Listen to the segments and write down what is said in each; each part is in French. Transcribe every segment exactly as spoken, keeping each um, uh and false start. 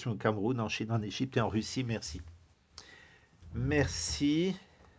situation au Cameroun, en Chine, en Égypte et en Russie. Merci. Merci,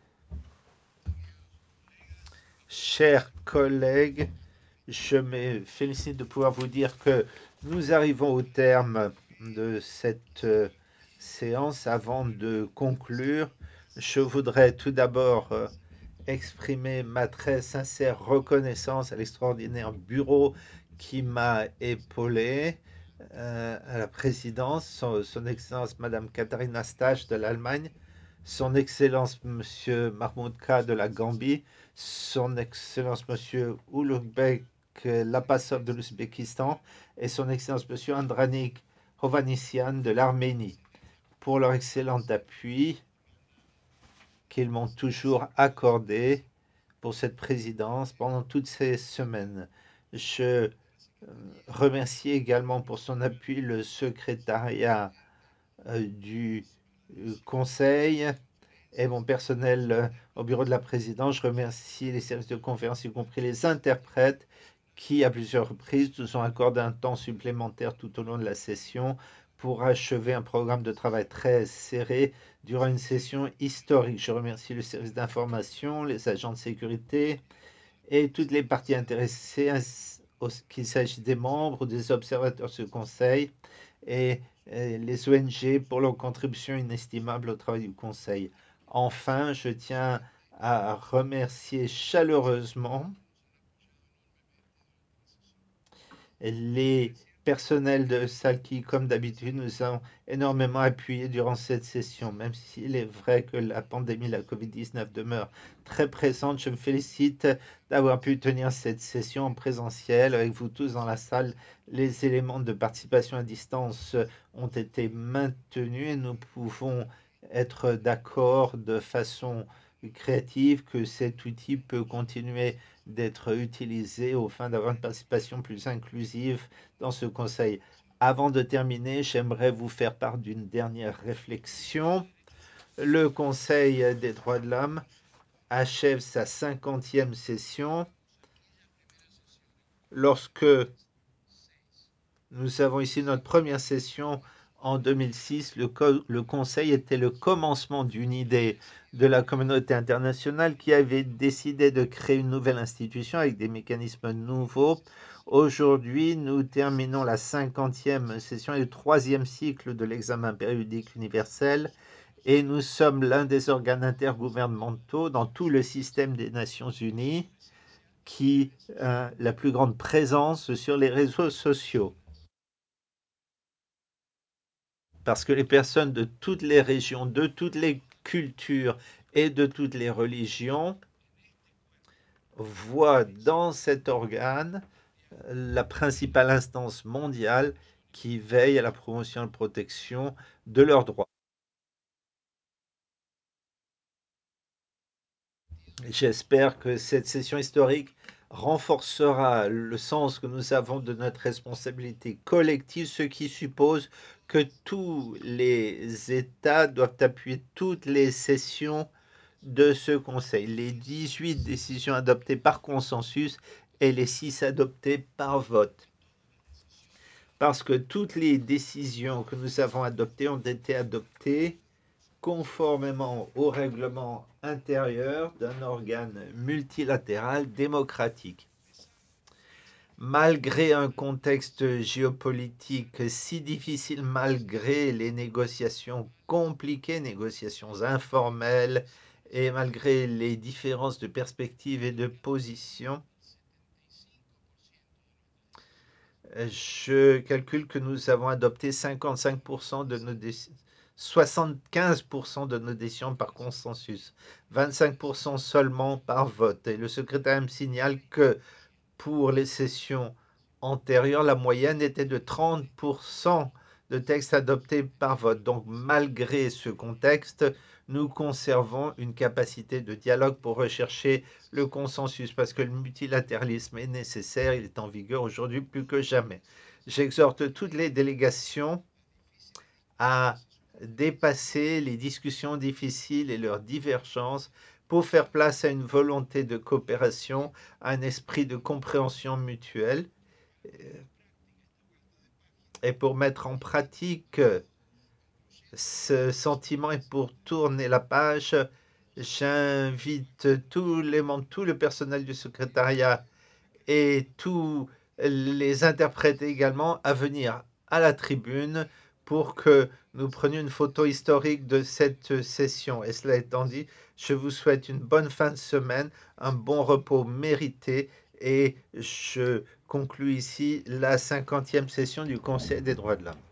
chers collègues. Je me félicite de pouvoir vous dire que nous arrivons au terme de cette euh, séance. Avant de conclure, je voudrais tout d'abord euh, exprimer ma très sincère reconnaissance à l'extraordinaire bureau qui m'a épaulé, euh, à la présidence, son, son Excellence Madame Katharina Stage de l'Allemagne, son Excellence Monsieur Mahmoud Ka de la Gambie, son Excellence Monsieur Ulugбек Lapasov de l'Ouzbékistan et son Excellence Monsieur Andranik Hovhannisyan de l'Arménie pour leur excellent appui qu'ils m'ont toujours accordé pour cette présidence pendant toutes ces semaines. Je euh, remercie également pour son appui le secrétariat euh, du euh, Conseil et mon personnel euh, au bureau de la présidence. Je remercie les services de conférence, y compris les interprètes, qui à plusieurs reprises nous ont accordé un temps supplémentaire tout au long de la session pour achever un programme de travail très serré durant une session historique. Je remercie le service d'information, les agents de sécurité et toutes les parties intéressées, qu'il s'agisse des membres ou des observateurs de ce conseil, et les O N G pour leur contribution inestimable au travail du conseil. Enfin, je tiens à remercier chaleureusement les personnels de salle qui, comme d'habitude, nous ont énormément appuyés durant cette session. Même s'il est vrai que la pandémie, la covid dix-neuf, demeure très présente, je me félicite d'avoir pu tenir cette session en présentiel avec vous tous dans la salle. Les éléments de participation à distance ont été maintenus et nous pouvons être d'accord de façon créative que cet outil peut continuer d'être utilisé au fin d'avoir une participation plus inclusive dans ce conseil. Avant de terminer, j'aimerais vous faire part d'une dernière réflexion. Le Conseil des droits de l'homme achève sa cinquantième session. Lorsque nous avons ici notre première session en deux mille six, le, le Conseil était le commencement d'une idée de la communauté internationale qui avait décidé de créer une nouvelle institution avec des mécanismes nouveaux. Aujourd'hui, nous terminons la cinquantième session et le troisième cycle de l'examen périodique universel et nous sommes l'un des organes intergouvernementaux dans tout le système des Nations Unies qui a la plus grande présence sur les réseaux sociaux. Parce que les personnes de toutes les régions, de toutes les cultures et de toutes les religions voient dans cet organe la principale instance mondiale qui veille à la promotion et à la protection de leurs droits. J'espère que cette session historique renforcera le sens que nous avons de notre responsabilité collective, ce qui suppose que tous les États doivent appuyer toutes les sessions de ce Conseil, les dix-huit décisions adoptées par consensus et les six adoptées par vote. Parce que toutes les décisions que nous avons adoptées ont été adoptées conformément au règlement intérieur d'un organe multilatéral démocratique. Malgré un contexte géopolitique si difficile, malgré les négociations compliquées, négociations informelles, et malgré les différences de perspective et de position, je calcule que nous avons adopté cinquante-cinq pour cent de nos décisions, soixante-quinze pour cent de nos décisions par consensus, vingt-cinq pour cent seulement par vote. Et le secrétaire me signale que pour les sessions antérieures, la moyenne était de trente pour cent de textes adoptés par vote. Donc, malgré ce contexte, nous conservons une capacité de dialogue pour rechercher le consensus, parce que le multilatéralisme est nécessaire, il est en vigueur aujourd'hui plus que jamais. J'exhorte toutes les délégations à dépasser les discussions difficiles et leurs divergences pour faire place à une volonté de coopération, à un esprit de compréhension mutuelle et pour mettre en pratique ce sentiment et pour tourner la page, j'invite tous les membres, tout le personnel du secrétariat et tous les interprètes également à venir à la tribune pour que nous prenions une photo historique de cette session. Et cela étant dit, je vous souhaite une bonne fin de semaine, un bon repos mérité et je conclus ici la cinquantième session du Conseil des droits de l'homme.